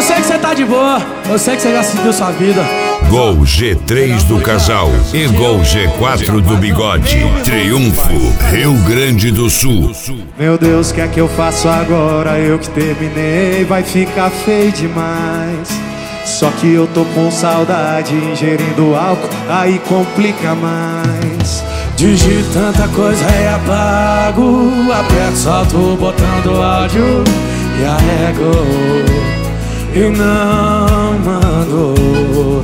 Eu sei que você tá de boa, eu sei que você já seguiu sua vida. Gol G3 do casal e Gol G4 do bigode. Triunfo, Rio Grande do Sul. Meu Deus, o que é que eu faço agora? Eu que terminei, vai ficar feio demais. Só que eu tô com saudade, ingerindo álcool, aí complica mais. Digito tanta coisa e apago, aperto, solto o botão do áudio e arrego e não mando.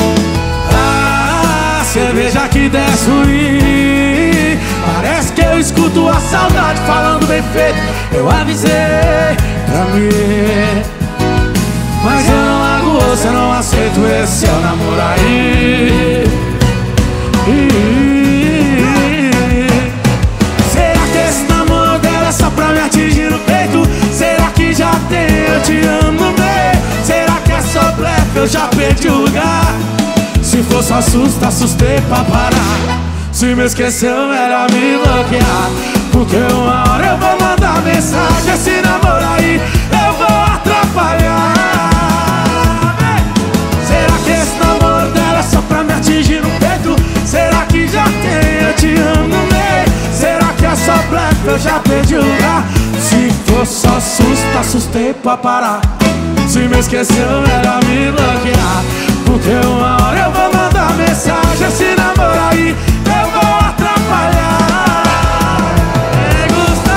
A cerveja que desce ruim, parece que eu escuto a saudade falando bem feito. Eu avisei pra mim, mas eu não largo osso, eu não aceito esse seu namoro aí. Será que esse namoro dela é só pra me atingir no peito? Será que já tem eu te amo no meio? Será que é só blefe, eu já perdi o lugar? Se for só susto, assustei pra parar. Se me esqueceu, melhor me bloquear, porque uma hora eu vou mandar mensagem. Esse namoro aí eu vou atrapalhar. Será que esse namoro dela é só pra me atingir no peito? Será que já tem eu te amo no meio? Será que é só blefe, eu já perdi o lugar? Se for só susto, assustei pra parar. Se me esqueceu, melhor me bloquear, porque uma hora eu vou mandar mensagem. Esse namoro aí eu vou atrapalhar. Ei,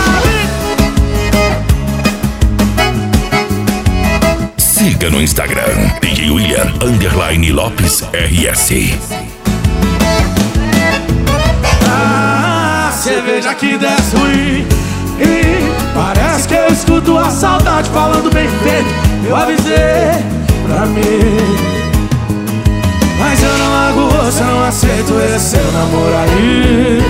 Gustavo. Siga no Instagram DJ William _Lopes RS. A cerveja que desce ruim, e parece que eu escuto a saudade falando bem feito. Eu avisei pra mim, mas eu não largo osso, eu não aceito esse seu namoro aí.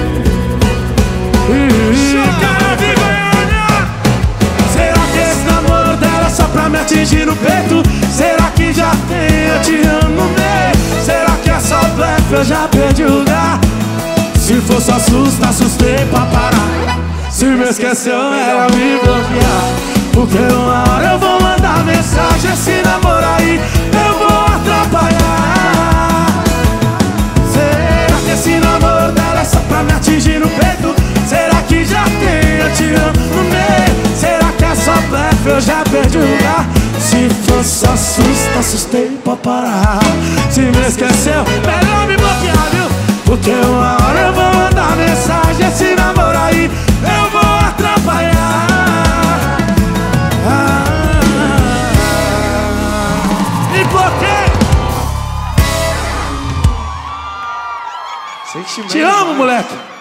Será que esse namoro dela é só pra me atingir no peito? Será que já tem eu te amo no meio? Será que é só blefe, eu já perdi o lugar? Se for só susto, assustei pra parar. Se me esqueceu, melhor me bloquear, porque uma hora eu vou mandar mensagem. Esse namoro aí eu vou atrapalhar. Será que esse namoro dela é só pra me atingir no peito? Será que já tem eu te amo no meio? Será que é só blefe, eu já perdi o lugar? Se for só susto, assustei pra parar. Se me esqueceu, melhor me bloquear, viu? Porque uma hora eu vou mandar mensagem. Esse namoro aí eu vou atrapalhar. E por quê? Te amo, moleque.